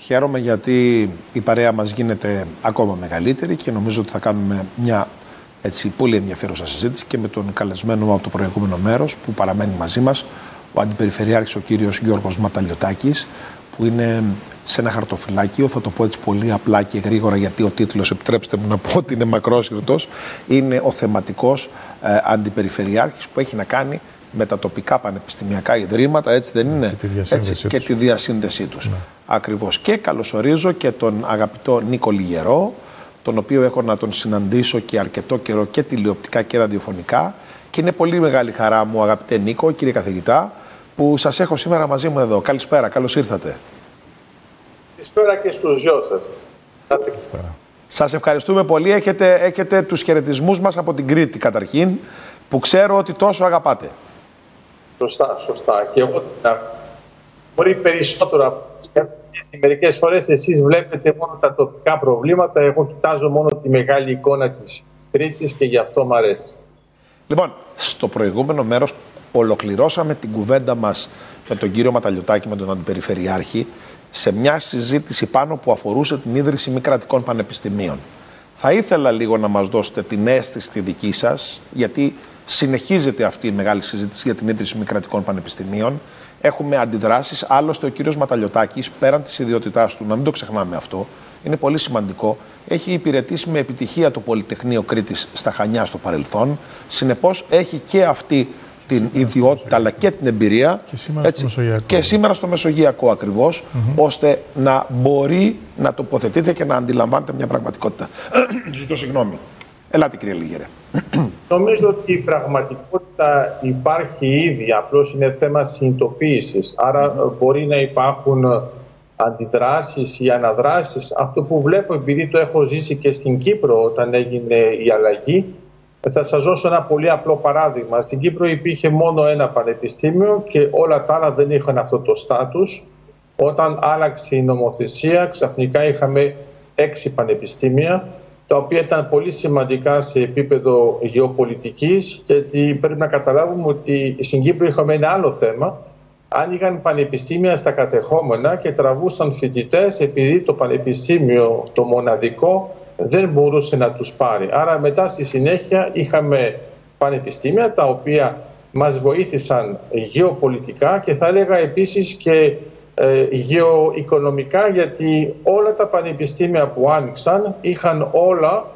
Χαίρομαι γιατί η παρέα μας γίνεται ακόμα μεγαλύτερη και νομίζω ότι θα κάνουμε μια πολύ ενδιαφέρουσα συζήτηση και με τον καλεσμένο από το προηγούμενο μέρος που παραμένει μαζί μας, ο Αντιπεριφερειάρχης ο κύριος Γιώργος Ματαλιωτάκης, που είναι σε ένα χαρτοφυλάκιο, θα το πω έτσι πολύ απλά και γρήγορα γιατί ο τίτλος, επιτρέψτε μου να πω ότι είναι μακρόσυρτος, είναι ο θεματικός Αντιπεριφερειάρχης που έχει να κάνει με τα τοπικά πανεπιστημιακά ιδρύματα, έτσι δεν είναι, και τη διασύνδεσή τους. Ναι. Ακριβώς. Και καλωσορίζω και τον αγαπητό Νίκο Λιγερό, τον οποίο έχω να τον συναντήσω και αρκετό καιρό και τηλεοπτικά και ραδιοφωνικά. Και είναι πολύ μεγάλη χαρά μου, αγαπητέ Νίκο, κύριε καθηγητά, που σας έχω σήμερα μαζί μου εδώ. Καλησπέρα, καλώς ήρθατε. Καλησπέρα και στους δυο σας. Σας ευχαριστούμε πολύ. Έχετε τους χαιρετισμούς μας από την Κρήτη καταρχήν, που ξέρω ότι τόσο αγαπάτε. Σωστά. Και εγώ μπορεί περισσότερο από μερικές φορές εσείς βλέπετε μόνο τα τοπικά προβλήματα, εγώ κοιτάζω μόνο τη μεγάλη εικόνα της Κρήτης και γι' αυτό μου αρέσει. Λοιπόν, στο προηγούμενο μέρος ολοκληρώσαμε την κουβέντα μας με τον κύριο Ματαλιωτάκη, με τον Αντιπεριφερειάρχη, σε μια συζήτηση πάνω που αφορούσε την ίδρυση μη κρατικών πανεπιστημίων. Θα ήθελα λίγο να μας δώσετε την αίσθηση τη δική σας, γιατί συνεχίζεται αυτή η μεγάλη συζήτηση για την ίδρυση μη κρατικών πανεπιστημίων. Έχουμε αντιδράσεις. Άλλωστε, ο κύριος Ματαλιωτάκης, πέραν της ιδιότητάς του, να μην το ξεχνάμε αυτό, είναι πολύ σημαντικό. Έχει υπηρετήσει με επιτυχία το Πολυτεχνείο Κρήτης στα Χανιά στο παρελθόν. Συνεπώς, έχει και αυτή την ιδιότητα αλλά και την εμπειρία και σήμερα στο Μεσογειακό ακριβώς, ώστε να μπορεί να τοποθετείτε και να αντιλαμβάνετε μια πραγματικότητα. Ζητώ συγγνώμη. Ελάτε, κύριε Λιγερέ. Νομίζω ότι η πραγματικότητα υπάρχει ήδη, απλώς είναι θέμα συνειδητοποίησης. Άρα μπορεί να υπάρχουν αντιδράσεις ή αναδράσεις. Αυτό που βλέπω, επειδή το έχω ζήσει και στην Κύπρο όταν έγινε η αλλαγή, θα σας δώσω ένα πολύ απλό παράδειγμα. Στην Κύπρο υπήρχε μόνο ένα πανεπιστήμιο και όλα τα άλλα δεν είχαν αυτό το στάτους. Όταν άλλαξε η νομοθεσία, ξαφνικά είχαμε 6 πανεπιστήμια, τα οποία ήταν πολύ σημαντικά σε επίπεδο γεωπολιτικής, γιατί πρέπει να καταλάβουμε ότι στην Κύπρο είχαμε ένα άλλο θέμα. Άνοιγαν πανεπιστήμια στα κατεχόμενα και τραβούσαν φοιτητές επειδή το πανεπιστήμιο, το μοναδικό, δεν μπορούσε να τους πάρει. Άρα μετά στη συνέχεια είχαμε πανεπιστήμια τα οποία μας βοήθησαν γεωπολιτικά και θα έλεγα επίσης και γεωοικονομικά, γιατί όλα τα πανεπιστήμια που άνοιξαν είχαν όλα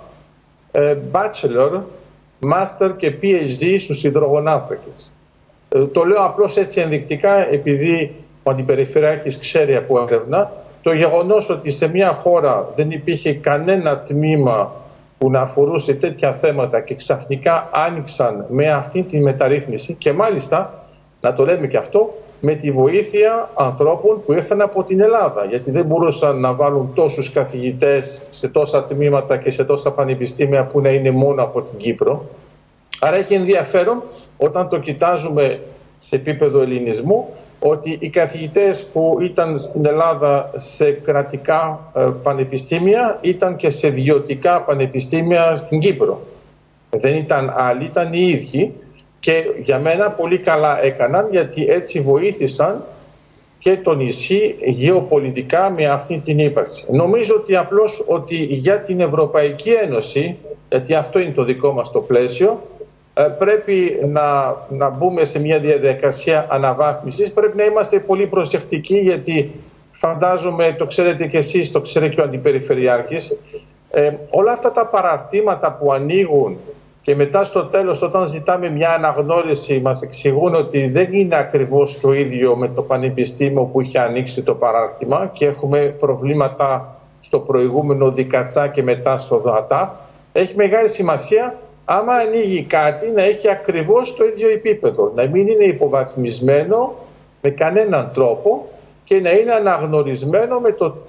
bachelor, master και PhD στους υδρογονάνθρακες. Το λέω απλώς έτσι ενδεικτικά επειδή ο Αντιπεριφερειάρχης ξέρει από έρευνα το γεγονός ότι σε μια χώρα δεν υπήρχε κανένα τμήμα που να αφορούσε τέτοια θέματα και ξαφνικά άνοιξαν με αυτή τη μεταρρύθμιση και μάλιστα, να το λέμε και αυτό, με τη βοήθεια ανθρώπων που ήρθαν από την Ελλάδα, γιατί δεν μπορούσαν να βάλουν τόσους καθηγητές σε τόσα τμήματα και σε τόσα πανεπιστήμια που να είναι μόνο από την Κύπρο. Άρα έχει ενδιαφέρον όταν το κοιτάζουμε σε επίπεδο ελληνισμού ότι οι καθηγητές που ήταν στην Ελλάδα σε κρατικά πανεπιστήμια ήταν και σε ιδιωτικά πανεπιστήμια στην Κύπρο. Δεν ήταν άλλοι, ήταν οι ίδιοι. Και για μένα πολύ καλά έκαναν, γιατί έτσι βοήθησαν και το νησί γεωπολιτικά με αυτή την ύπαρξη. Νομίζω ότι απλώς ότι για την Ευρωπαϊκή Ένωση, γιατί αυτό είναι το δικό μας το πλαίσιο, πρέπει να μπούμε σε μια διαδικασία αναβάθμισης. Πρέπει να είμαστε πολύ προσεκτικοί, γιατί φαντάζομαι, το ξέρετε και εσείς, το ξέρει και ο Αντιπεριφερειάρχης, όλα αυτά τα παραρτήματα που ανοίγουν και μετά στο τέλος, όταν ζητάμε μια αναγνώριση, μας εξηγούν ότι δεν είναι ακριβώς το ίδιο με το πανεπιστήμιο που είχε ανοίξει το παράρτημα και έχουμε προβλήματα στο προηγούμενο ΔΙΚΑΤΣΑ και μετά στο ΔΑΤΑ. Έχει μεγάλη σημασία, άμα ανοίγει κάτι, να έχει ακριβώς το ίδιο επίπεδο. Να μην είναι υποβαθμισμένο με κανέναν τρόπο και να είναι αναγνωρισμένο με το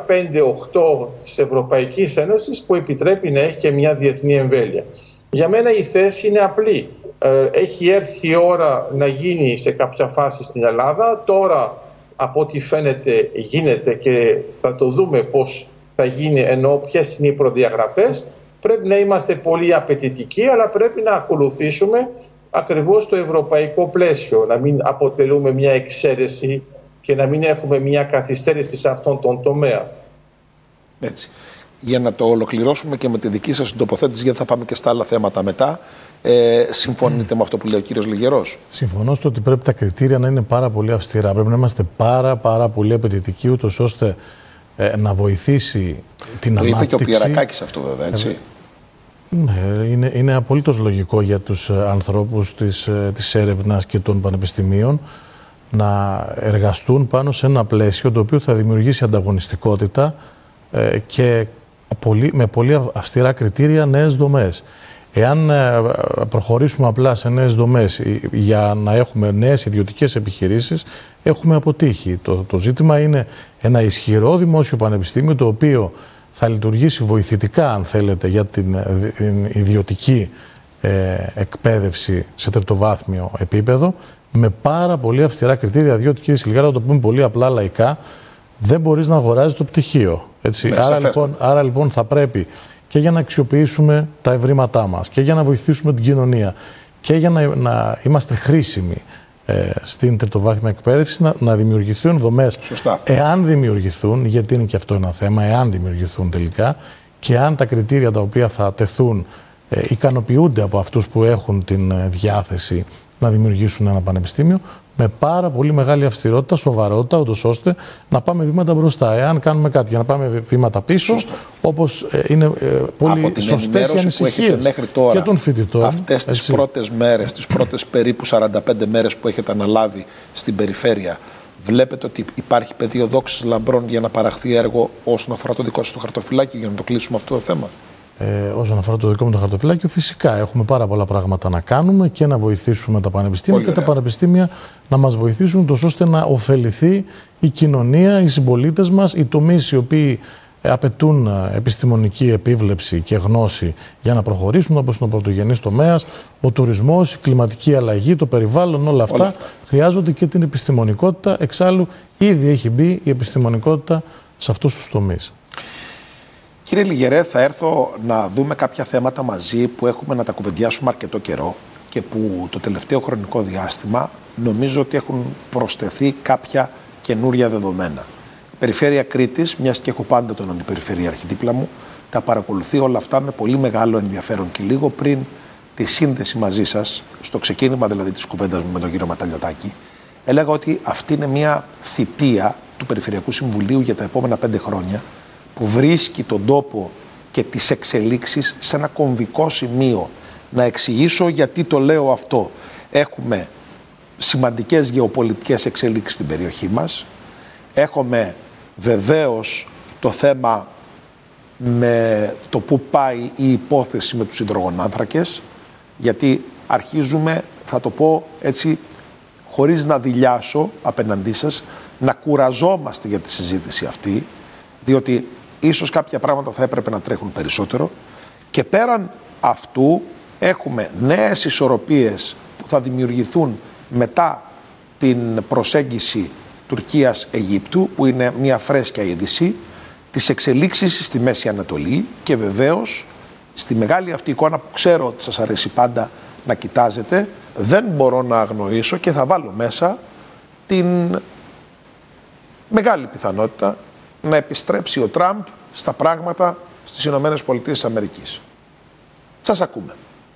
358 της Ευρωπαϊκής Ένωσης που επιτρέπει να έχει και μια διεθνή εμβέλεια. Για μένα η θέση είναι απλή. Έχει έρθει η ώρα να γίνει σε κάποια φάση στην Ελλάδα. Τώρα, από ό,τι φαίνεται, γίνεται και θα το δούμε πώς θα γίνει, ενώ ποιες είναι οι προδιαγραφές. Πρέπει να είμαστε πολύ απαιτητικοί, αλλά πρέπει να ακολουθήσουμε ακριβώς το ευρωπαϊκό πλαίσιο. Να μην αποτελούμε μια εξαίρεση και να μην έχουμε μια καθυστέρηση σε αυτόν τον τομέα. Έτσι. Για να το ολοκληρώσουμε και με τη δική σας τοποθέτηση, γιατί θα πάμε και στα άλλα θέματα μετά. Συμφωνείτε με αυτό που λέει ο κύριος Λιγερός? Συμφωνώ στο ότι πρέπει τα κριτήρια να είναι πάρα πολύ αυστηρά. Πρέπει να είμαστε πάρα πολύ απαιτητικοί, ούτως ώστε να βοηθήσει την ανάπτυξη. Το είπε και ο Πιερακάκης αυτό, βέβαια, έτσι. Ναι, είναι απολύτως λογικό για τους ανθρώπους της έρευνας και των πανεπιστημίων να εργαστούν πάνω σε ένα πλαίσιο το οποίο θα δημιουργήσει ανταγωνιστικότητα και με πολύ αυστηρά κριτήρια, νέες δομές. Εάν προχωρήσουμε απλά σε νέες δομές για να έχουμε νέες ιδιωτικές επιχειρήσεις, έχουμε αποτύχει. Το ζήτημα είναι ένα ισχυρό δημόσιο πανεπιστήμιο, το οποίο θα λειτουργήσει βοηθητικά, αν θέλετε, για την ιδιωτική εκπαίδευση σε τριτοβάθμιο επίπεδο, με πάρα πολύ αυστηρά κριτήρια, διότι, κύριε Σιλιγάρα, να το πούμε πολύ απλά λαϊκά, δεν μπορείς να αγοράζεις το πτυχίο. Έτσι. Ναι, άρα λοιπόν θα πρέπει και για να αξιοποιήσουμε τα ευρήματά μας και για να βοηθήσουμε την κοινωνία και για να είμαστε χρήσιμοι στην τριτοβάθμια εκπαίδευση, να δημιουργηθούν δομές. Σωστά. Εάν δημιουργηθούν, γιατί είναι και αυτό ένα θέμα, εάν δημιουργηθούν τελικά και αν τα κριτήρια τα οποία θα τεθούν ικανοποιούνται από αυτούς που έχουν την διάθεση να δημιουργήσουν ένα πανεπιστήμιο, με πάρα πολύ μεγάλη αυστηρότητα, σοβαρότητα, ούτως ώστε να πάμε βήματα μπροστά. Εάν κάνουμε κάτι για να πάμε βήματα πίσω, όπως είναι πολύ σωστές οι ανησυχίες και των φοιτητών. Αυτές τις πρώτες μέρες, τις πρώτες περίπου 45 μέρες που έχετε αναλάβει στην περιφέρεια, βλέπετε ότι υπάρχει πεδίο δόξης λαμπρών για να παραχθεί έργο όσον αφορά το δικό σας το χαρτοφυλάκιο, για να το κλείσουμε αυτό το θέμα? Όσον αφορά το δικό μου το χαρτοφυλάκιο, φυσικά έχουμε πάρα πολλά πράγματα να κάνουμε και να βοηθήσουμε τα πανεπιστήμια και τα πανεπιστήμια να μας βοηθήσουν τόσο ώστε να ωφεληθεί η κοινωνία, οι συμπολίτες μας, οι τομείς οι οποίοι απαιτούν επιστημονική επίβλεψη και γνώση για να προχωρήσουν, όπως είναι ο πρωτογενής τομέας, ο τουρισμός, η κλιματική αλλαγή, το περιβάλλον, όλα αυτά χρειάζονται και την επιστημονικότητα. Εξάλλου, ήδη έχει μπει η επιστημονικότητα σε αυτούς τους τομείς. Κύριε Λιγερέ, θα έρθω να δούμε κάποια θέματα μαζί που έχουμε να τα κουβεντιάσουμε αρκετό καιρό και που το τελευταίο χρονικό διάστημα νομίζω ότι έχουν προσθεθεί κάποια καινούρια δεδομένα. Η Περιφέρεια Κρήτης, μιας και έχω πάντα τον αντιπεριφερειάρχη δίπλα μου, τα παρακολουθεί όλα αυτά με πολύ μεγάλο ενδιαφέρον και λίγο πριν τη σύνδεση μαζί σας, στο ξεκίνημα δηλαδή της κουβέντας μου με τον κύριο Ματαλιωτάκη, έλεγα ότι αυτή είναι μια θητεία του Περιφερειακού Συμβουλίου για τα επόμενα 5 χρόνια, που βρίσκει τον τόπο και τις εξελίξεις σε ένα κομβικό σημείο. Να εξηγήσω γιατί το λέω αυτό. Έχουμε σημαντικές γεωπολιτικές εξελίξεις στην περιοχή μας. Έχουμε βεβαίως το θέμα με το πού πάει η υπόθεση με τους υδρογονάνθρακες, γιατί αρχίζουμε, θα το πω έτσι, χωρίς να δειλιάσω απέναντί σας, να κουραζόμαστε για τη συζήτηση αυτή, διότι ίσως κάποια πράγματα θα έπρεπε να τρέχουν περισσότερο, και πέραν αυτού έχουμε νέες ισορροπίες που θα δημιουργηθούν μετά την προσέγγιση Τουρκίας-Αιγύπτου, που είναι μια φρέσκια είδηση, τις εξελίξεις στη Μέση Ανατολή και βεβαίως στη μεγάλη αυτή εικόνα που ξέρω ότι σας αρέσει πάντα να κοιτάζετε, δεν μπορώ να αγνοήσω και θα βάλω μέσα την μεγάλη πιθανότητα να επιστρέψει ο Τραμπ στα πράγματα στις Ηνωμένες Πολιτείες της Αμερικής. Σας ακούμε.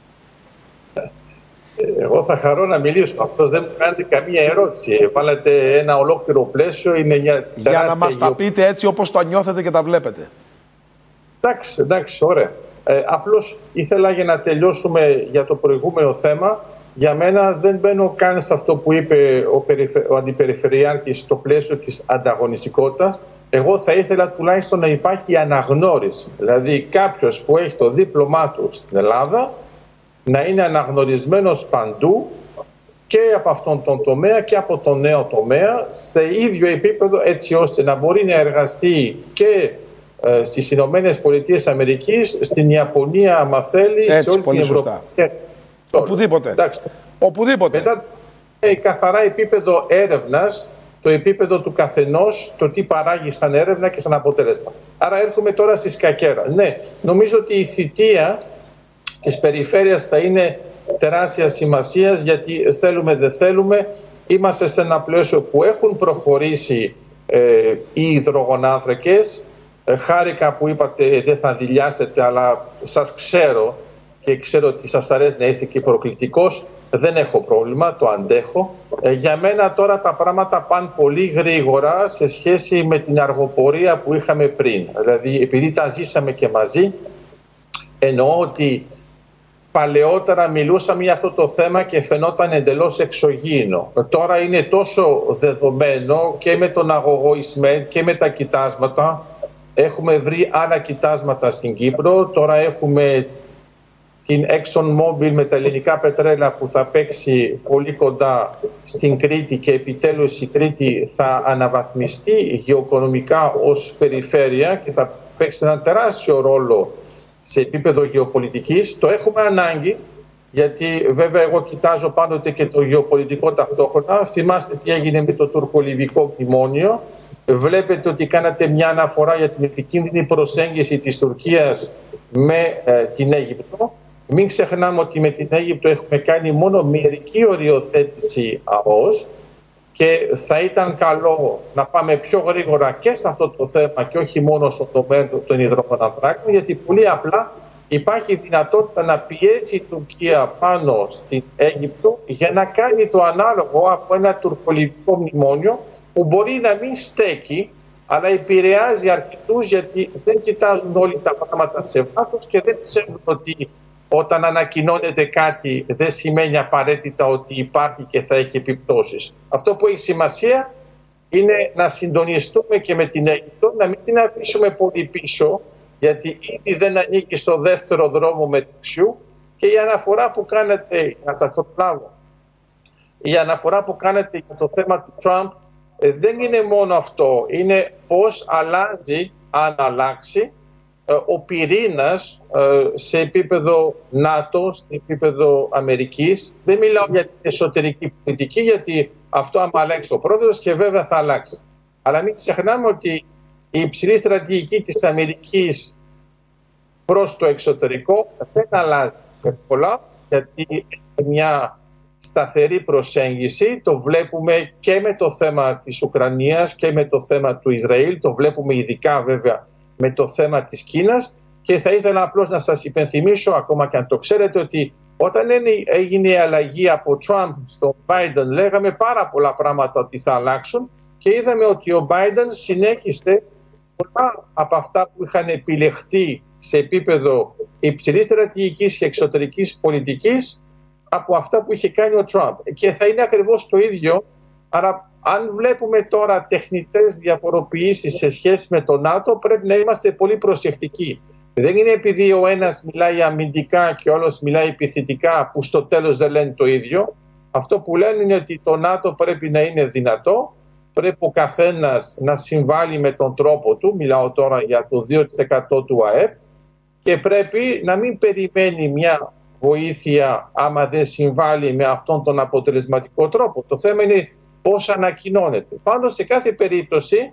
Εγώ θα χαρώ να μιλήσω. Αυτός δεν μου κάνετε καμία ερώτηση. Βάλετε ένα ολόκληρο πλαίσιο. Είναι για να μας τα πείτε έτσι όπως το νιώθετε και τα βλέπετε. Εντάξει, ωραία. Απλώς ήθελα, για να τελειώσουμε για το προηγούμενο θέμα, για μένα δεν μπαίνω καν σε αυτό που είπε ο Αντιπεριφερειάρχης στο πλαίσιο της ανταγωνιστικότητας. Εγώ θα ήθελα τουλάχιστον να υπάρχει αναγνώριση. Δηλαδή κάποιος που έχει το δίπλωμά του στην Ελλάδα να είναι αναγνωρισμένος παντού και από αυτόν τον τομέα και από τον νέο τομέα σε ίδιο επίπεδο, έτσι ώστε να μπορεί να εργαστεί και στις Ηνωμένες Πολιτείες Αμερικής, στην Ιαπωνία, άμα θέλει, έτσι, σε όλη την Ευρώπη. Οπουδήποτε. Εντάξει. Οπουδήποτε. Μετά καθαρά επίπεδο έρευνας, το επίπεδο του καθενός, το τι παράγει σαν έρευνα και σαν αποτέλεσμα. Άρα έρχομαι τώρα στη σκακέρα. Ναι, νομίζω ότι η θητεία της περιφέρειας θα είναι τεράστια σημασίας, γιατί θέλουμε δεν θέλουμε, Είμαστε σε ένα πλαίσιο που έχουν προχωρήσει οι υδρογονάνθρακες. Χάρηκα που είπατε δεν θα δειλιάσετε, αλλά σας ξέρω και ξέρω ότι σας αρέσει να είστε και προκλητικός. Δεν έχω πρόβλημα, το αντέχω. Για μένα τώρα τα πράγματα πάνε πολύ γρήγορα σε σχέση με την αργοπορία που είχαμε πριν. Δηλαδή, επειδή τα ζήσαμε και μαζί, εννοώ ότι παλαιότερα μιλούσαμε για αυτό το θέμα και φαινόταν εντελώς εξωγήινο. Τώρα είναι τόσο δεδομένο και με τον αγωγό Ισμαήλ και με τα κοιτάσματα. Έχουμε βρει άλλα κοιτάσματα στην Κύπρο. Τώρα έχουμε την ExxonMobil με τα ελληνικά πετρέλαια που θα παίξει πολύ κοντά στην Κρήτη και επιτέλους η Κρήτη θα αναβαθμιστεί γεωοικονομικά ως περιφέρεια και θα παίξει ένα τεράστιο ρόλο σε επίπεδο γεωπολιτικής. Το έχουμε ανάγκη, γιατί βέβαια εγώ κοιτάζω πάντοτε και το γεωπολιτικό ταυτόχρονα. Θυμάστε τι έγινε με το τουρκολιβικό μνημόνιο. Βλέπετε ότι κάνατε μια αναφορά για την επικίνδυνη προσέγγιση της Τουρκίας με την Αίγυπτο. Μην ξεχνάμε ότι με την Αίγυπτο έχουμε κάνει μόνο μερική οριοθέτηση ΑΟΣ και θα ήταν καλό να πάμε πιο γρήγορα και σε αυτό το θέμα και όχι μόνο στο τομέα των υδρογονανθράκων, γιατί πολύ απλά υπάρχει δυνατότητα να πιέσει η Τουρκία πάνω στην Αίγυπτο για να κάνει το ανάλογο από ένα τουρκολιβικό μνημόνιο που μπορεί να μην στέκει, αλλά επηρεάζει αρκετούς, γιατί δεν κοιτάζουν όλοι τα πράγματα σε βάθος και δεν ξέρουν ότι όταν ανακοινώνεται κάτι δεν σημαίνει απαραίτητα ότι υπάρχει και θα έχει επιπτώσεις. Αυτό που έχει σημασία είναι να συντονιστούμε και με την Αίγυπτο, να μην την αφήσουμε πολύ πίσω, γιατί ήδη δεν ανήκει στο δεύτερο δρόμο μεταξιού. Και η αναφορά που κάνετε, να σας το πλάβω, η αναφορά που κάνετε για το θέμα του Τραμπ δεν είναι μόνο αυτό, είναι πώς αλλάζει, αν αλλάξει, ο πυρήνας σε επίπεδο ΝΑΤΟ, σε επίπεδο Αμερικής. Δεν μιλάω για την εσωτερική πολιτική, γιατί αυτό άμα αλλάξει ο πρόεδρος και βέβαια θα αλλάξει. Αλλά μην ξεχνάμε ότι η υψηλή στρατηγική της Αμερικής προς το εξωτερικό δεν αλλάζει εύκολα, γιατί έχει μια σταθερή προσέγγιση. Το βλέπουμε και με το θέμα της Ουκρανίας και με το θέμα του Ισραήλ. Το βλέπουμε ειδικά βέβαια με το θέμα της Κίνας. Και θα ήθελα απλώς να σας υπενθυμίσω, ακόμα και αν το ξέρετε, ότι όταν έγινε η αλλαγή από Τραμπ στον Biden, λέγαμε πάρα πολλά πράγματα ότι θα αλλάξουν και είδαμε ότι ο Biden συνέχισε πολλά από αυτά που είχαν επιλεχτεί σε επίπεδο υψηλής στρατηγικής και εξωτερικής πολιτικής από αυτά που είχε κάνει ο Τραμπ. Και θα είναι ακριβώς το ίδιο. Άρα αν βλέπουμε τώρα τεχνητές διαφοροποιήσεις σε σχέση με το ΝΑΤΟ, πρέπει να είμαστε πολύ προσεκτικοί. Δεν είναι επειδή ο ένας μιλάει αμυντικά και ο άλλος μιλάει επιθετικά που στο τέλος δεν λένε το ίδιο. Αυτό που λένε είναι ότι το ΝΑΤΟ πρέπει να είναι δυνατό, πρέπει ο καθένας να συμβάλλει με τον τρόπο του, μιλάω τώρα για το 2% του ΑΕΠ, και πρέπει να μην περιμένει μια βοήθεια άμα δεν συμβάλλει με αυτόν τον αποτελεσματικό τρόπο. Το θέμα είναι πώς ανακοινώνεται. Πάντως σε κάθε περίπτωση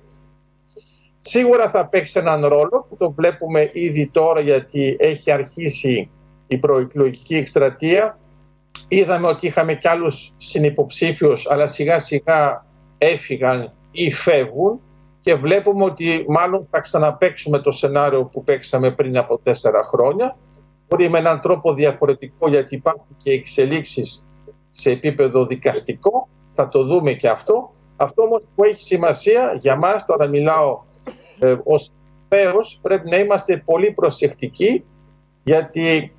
σίγουρα θα παίξει έναν ρόλο, που το βλέπουμε ήδη τώρα γιατί έχει αρχίσει η προεκλογική εκστρατεία. Είδαμε ότι είχαμε κι άλλους συνυποψήφιους, αλλά σιγά σιγά έφυγαν ή φεύγουν και βλέπουμε ότι μάλλον θα ξαναπαίξουμε το σενάριο που παίξαμε πριν από 4 χρόνια. Μπορεί με έναν τρόπο διαφορετικό, γιατί υπάρχουν και εξελίξεις σε επίπεδο δικαστικό. Θα το δούμε και αυτό. Αυτό όμως που έχει σημασία για μας, τώρα μιλάω ως Ευρωπαίος, πρέπει να είμαστε πολύ προσεκτικοί, γιατί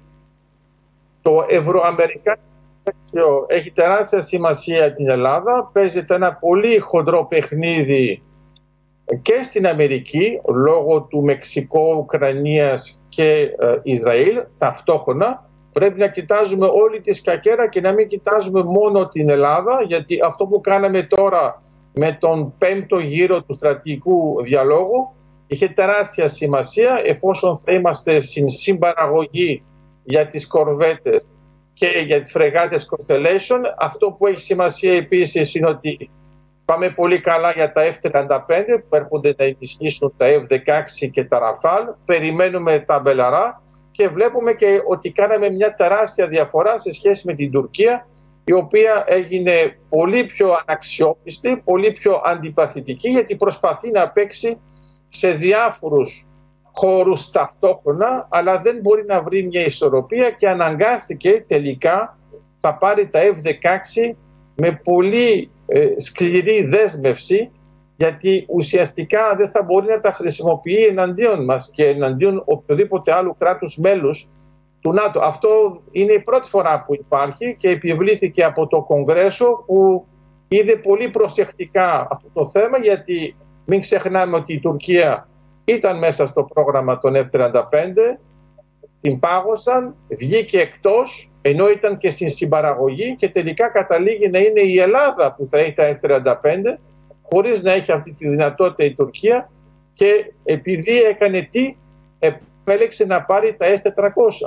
το ευρωαμερικάνικο έχει τεράστια σημασία για την Ελλάδα. Παίζεται ένα πολύ χοντρό παιχνίδι και στην Αμερική λόγω του Μεξικό, Ουκρανίας και Ισραήλ. Ταυτόχρονα πρέπει να κοιτάζουμε όλη τη σκακέρα και να μην κοιτάζουμε μόνο την Ελλάδα, γιατί αυτό που κάναμε τώρα με τον 5ο γύρο του στρατηγικού διαλόγου είχε τεράστια σημασία, εφόσον θα είμαστε στην συμπαραγωγή για τις κορβέτες και για τις φρεγάτες Constellation. Αυτό που έχει σημασία επίσης είναι ότι πάμε πολύ καλά για τα F-35 που έρχονται να ενισχύσουν τα F-16 και τα Rafale. Περιμένουμε τα μπελαρά και βλέπουμε και ότι κάναμε μια τεράστια διαφορά σε σχέση με την Τουρκία, η οποία έγινε πολύ πιο αναξιόπιστη, πολύ πιο αντιπαθητική, γιατί προσπαθεί να παίξει σε διάφορους χώρους ταυτόχρονα, αλλά δεν μπορεί να βρει μια ισορροπία και αναγκάστηκε τελικά θα πάρει τα F-16 με πολύ σκληρή δέσμευση, γιατί ουσιαστικά δεν θα μπορεί να τα χρησιμοποιεί εναντίον μας και εναντίον οποιοδήποτε άλλου κράτους μέλους του ΝΑΤΟ. Αυτό είναι η πρώτη φορά που υπάρχει και επιβλήθηκε από το Κογκρέσο, που είδε πολύ προσεκτικά αυτό το θέμα, γιατί μην ξεχνάμε ότι η Τουρκία ήταν μέσα στο πρόγραμμα των F-35, την πάγωσαν, βγήκε εκτός, ενώ ήταν και στην συμπαραγωγή, και τελικά καταλήγει να είναι η Ελλάδα που θα έχει τα F-35, χωρίς να έχει αυτή τη δυνατότητα η Τουρκία, και επειδή έκανε τι, επέλεξε να πάρει τα S-400.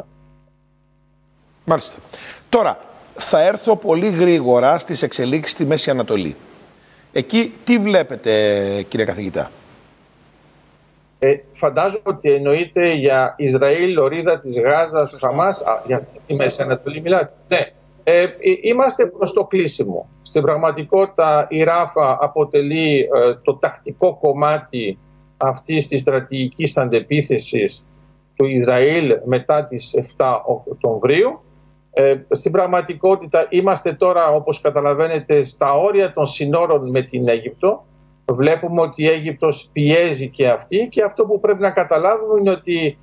Μάλιστα. Τώρα, θα έρθω πολύ γρήγορα στις εξελίξεις στη Μέση Ανατολή. Εκεί τι βλέπετε, κύριε καθηγητά? Φαντάζομαι ότι εννοείται για Ισραήλ, λωρίδα της Γάζας, Χαμάς, για αυτή τη Μέση Ανατολή μιλάτε. Ναι. Είμαστε προς το κλείσιμο. Στην πραγματικότητα η Ράφα αποτελεί το τακτικό κομμάτι αυτής της στρατηγικής αντεπίθεσης του Ισραήλ μετά τις 7 Οκτωβρίου. Στην πραγματικότητα είμαστε τώρα, όπως καταλαβαίνετε, στα όρια των συνόρων με την Αίγυπτο. Βλέπουμε ότι η Αίγυπτος πιέζει και αυτή, και αυτό που πρέπει να καταλάβουμε είναι ότι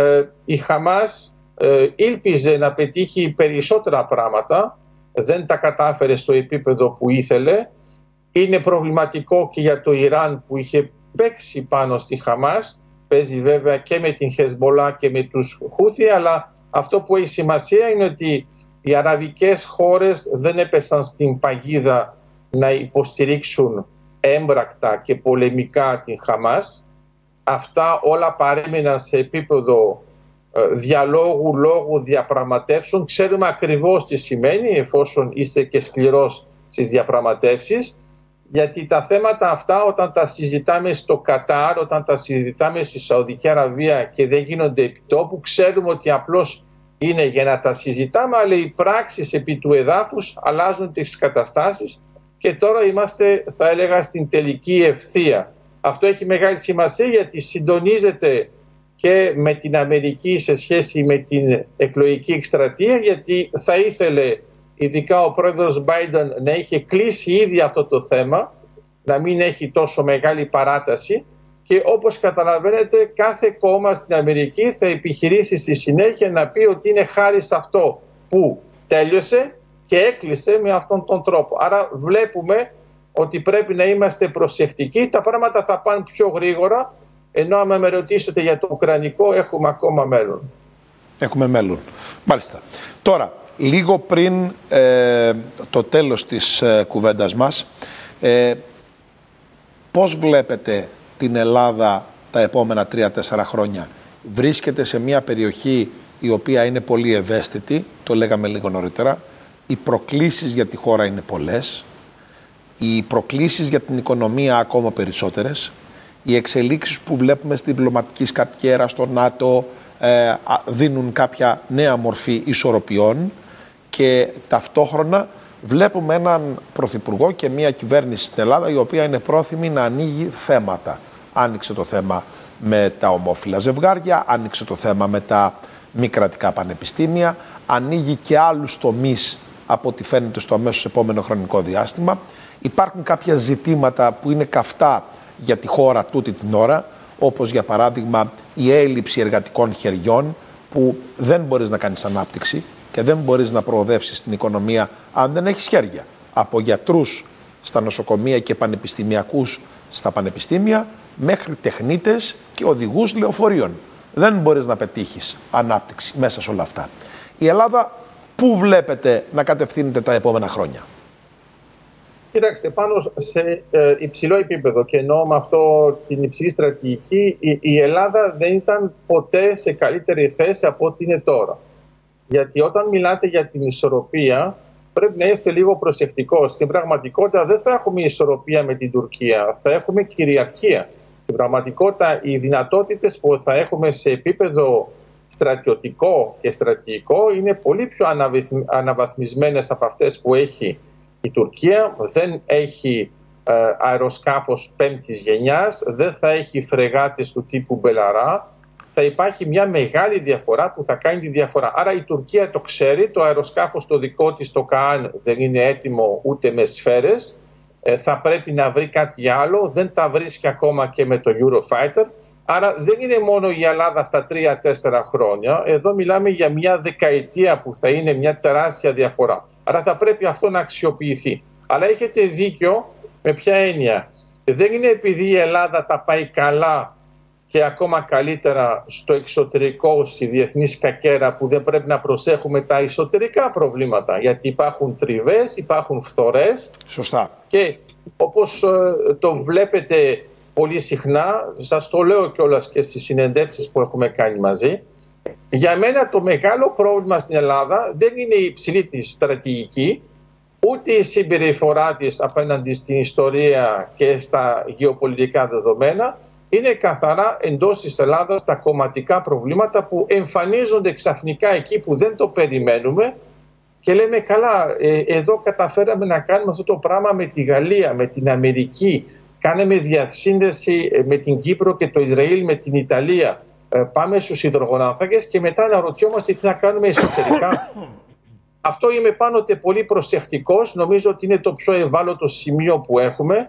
η Χαμάς ήλπιζε να πετύχει περισσότερα πράγματα, δεν τα κατάφερε στο επίπεδο που ήθελε. Είναι προβληματικό και για το Ιράν, που είχε παίξει πάνω στη Χαμάς, παίζει βέβαια και με την Χεσμολά και με τους Χούθι, αλλά αυτό που έχει σημασία είναι ότι οι αραβικές χώρες δεν έπεσαν στην παγίδα να υποστηρίξουν έμπρακτα και πολεμικά την Χαμάς. Αυτά όλα παρέμειναν σε επίπεδο διαλόγου, λόγου, διαπραγματεύσεων. Ξέρουμε ακριβώς τι σημαίνει, εφόσον είστε και σκληρός στις διαπραγματεύσεις, γιατί τα θέματα αυτά όταν τα συζητάμε στο Κατάρ, όταν τα συζητάμε στη Σαουδική Αραβία και δεν γίνονται επιτόπου, ξέρουμε ότι απλώς είναι για να τα συζητάμε, αλλά οι πράξεις επί του εδάφους αλλάζουν τις καταστάσεις, και τώρα είμαστε, θα έλεγα, στην τελική ευθεία. Αυτό έχει μεγάλη σημασία, γιατί συντονίζεται και με την Αμερική σε σχέση με την εκλογική εκστρατεία, γιατί θα ήθελε ειδικά ο πρόεδρος Biden να είχε κλείσει ήδη αυτό το θέμα, να μην έχει τόσο μεγάλη παράταση, και όπως καταλαβαίνετε κάθε κόμμα στην Αμερική θα επιχειρήσει στη συνέχεια να πει ότι είναι χάρη σε αυτό που τέλειωσε και έκλεισε με αυτόν τον τρόπο. Άρα βλέπουμε ότι πρέπει να είμαστε προσεκτικοί, τα πράγματα θα πάνε πιο γρήγορα, ενώ άμα με ρωτήσετε για το ουκρανικό έχουμε ακόμα μέλλον. Έχουμε μέλλον. Μάλιστα. Τώρα, λίγο πριν το τέλος της κουβέντας μας, πώς βλέπετε την Ελλάδα τα επόμενα 3-4 χρόνια? Βρίσκεται σε μια περιοχή η οποία είναι πολύ ευαίσθητη, το λέγαμε λίγο νωρίτερα. Οι προκλήσεις για τη χώρα είναι πολλές. Οι προκλήσεις για την οικονομία ακόμα περισσότερες. Οι εξελίξεις που βλέπουμε στην διπλωματική σκαπιέρα στο ΝΑΤΟ δίνουν κάποια νέα μορφή ισορροπιών, και ταυτόχρονα βλέπουμε έναν πρωθυπουργό και μια κυβέρνηση στην Ελλάδα η οποία είναι πρόθυμη να ανοίγει θέματα. Άνοιξε το θέμα με τα ομόφυλα ζευγάρια, άνοιξε το θέμα με τα μη κρατικά πανεπιστήμια, ανοίγει και άλλους τομείς από ό,τι φαίνεται στο αμέσως επόμενο χρονικό διάστημα. Υπάρχουν κάποια ζητήματα που είναι καυτά για τη χώρα τούτη την ώρα, όπως για παράδειγμα η έλλειψη εργατικών χεριών, που δεν μπορείς να κάνεις ανάπτυξη και δεν μπορείς να προοδεύσεις την οικονομία αν δεν έχεις χέρια. Από γιατρούς στα νοσοκομεία και πανεπιστημιακούς στα πανεπιστήμια, μέχρι τεχνίτες και οδηγούς λεωφορείων. Δεν μπορείς να πετύχεις ανάπτυξη μέσα σε όλα αυτά. Η Ελλάδα πού βλέπετε να κατευθύνεται τα επόμενα χρόνια? Κοιτάξτε, πάνω σε υψηλό επίπεδο, και εννοώ με αυτό την υψηλή στρατηγική, η Ελλάδα δεν ήταν ποτέ σε καλύτερη θέση από ό,τι είναι τώρα. Γιατί όταν μιλάτε για την ισορροπία, πρέπει να είστε λίγο προσεκτικός. Στην πραγματικότητα δεν θα έχουμε ισορροπία με την Τουρκία, θα έχουμε κυριαρχία. Στην πραγματικότητα οι δυνατότητες που θα έχουμε σε επίπεδο στρατιωτικό και στρατηγικό είναι πολύ πιο αναβαθμισμένες από αυτές που έχει η Τουρκία. Δεν έχει αεροσκάφος 5ης γενιάς, δεν θα έχει φρεγάτες του τύπου Μπελαρά. Θα υπάρχει μια μεγάλη διαφορά που θα κάνει τη διαφορά. Άρα η Τουρκία το ξέρει, το αεροσκάφος το δικό της, το Καάν, δεν είναι έτοιμο ούτε με σφαίρες. Θα πρέπει να βρει κάτι άλλο, δεν τα βρίσκει ακόμα και με το Eurofighter. Άρα δεν είναι μόνο η Ελλάδα στα 3-4 χρόνια, εδώ μιλάμε για μια δεκαετία που θα είναι μια τεράστια διαφορά. Άρα θα πρέπει αυτό να αξιοποιηθεί. Αλλά έχετε δίκιο με ποια έννοια. Δεν είναι επειδή η Ελλάδα τα πάει καλά και ακόμα καλύτερα στο εξωτερικό, στη διεθνή σκακέρα, που δεν πρέπει να προσέχουμε τα εσωτερικά προβλήματα. Γιατί υπάρχουν τριβές, υπάρχουν φθορές. Σωστά. Και όπως το βλέπετε πολύ συχνά, σας το λέω κιόλας και στις συνεντεύξεις που έχουμε κάνει μαζί, για μένα το μεγάλο πρόβλημα στην Ελλάδα δεν είναι η υψηλή της στρατηγική, ούτε η συμπεριφορά της απέναντι στην ιστορία και στα γεωπολιτικά δεδομένα. Είναι καθαρά εντός της Ελλάδας τα κομματικά προβλήματα που εμφανίζονται ξαφνικά εκεί που δεν το περιμένουμε και λέμε καλά, εδώ καταφέραμε να κάνουμε αυτό το πράγμα με τη Γαλλία, με την Αμερική, κάναμε διασύνδεση με την Κύπρο και το Ισραήλ με την Ιταλία, πάμε στους υδρογονάνθρακες και μετά αναρωτιόμαστε τι να κάνουμε εσωτερικά. Αυτό είμαι πάντοτε πολύ προσεκτικός, νομίζω ότι είναι το πιο ευάλωτο σημείο που έχουμε.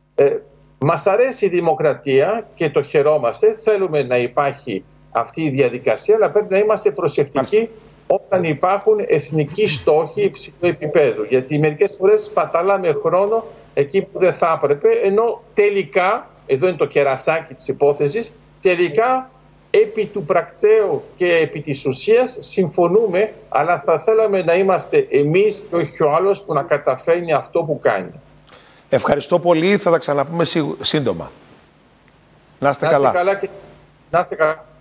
Μας αρέσει η δημοκρατία και το χαιρόμαστε, θέλουμε να υπάρχει αυτή η διαδικασία, αλλά πρέπει να είμαστε προσεκτικοί όταν υπάρχουν εθνικοί στόχοι υψηλού επίπεδου. Γιατί μερικές φορές σπαταλάμε χρόνο εκεί που δεν θα έπρεπε, ενώ τελικά, εδώ είναι το κερασάκι της υπόθεσης, τελικά επί του πρακτέου και επί της ουσίας συμφωνούμε, αλλά θα θέλαμε να είμαστε εμείς και όχι ο άλλος που να καταφέρνει αυτό που κάνει. Ευχαριστώ πολύ. Θα τα ξαναπούμε σύντομα. Να είστε καλά. Να είστε καλά.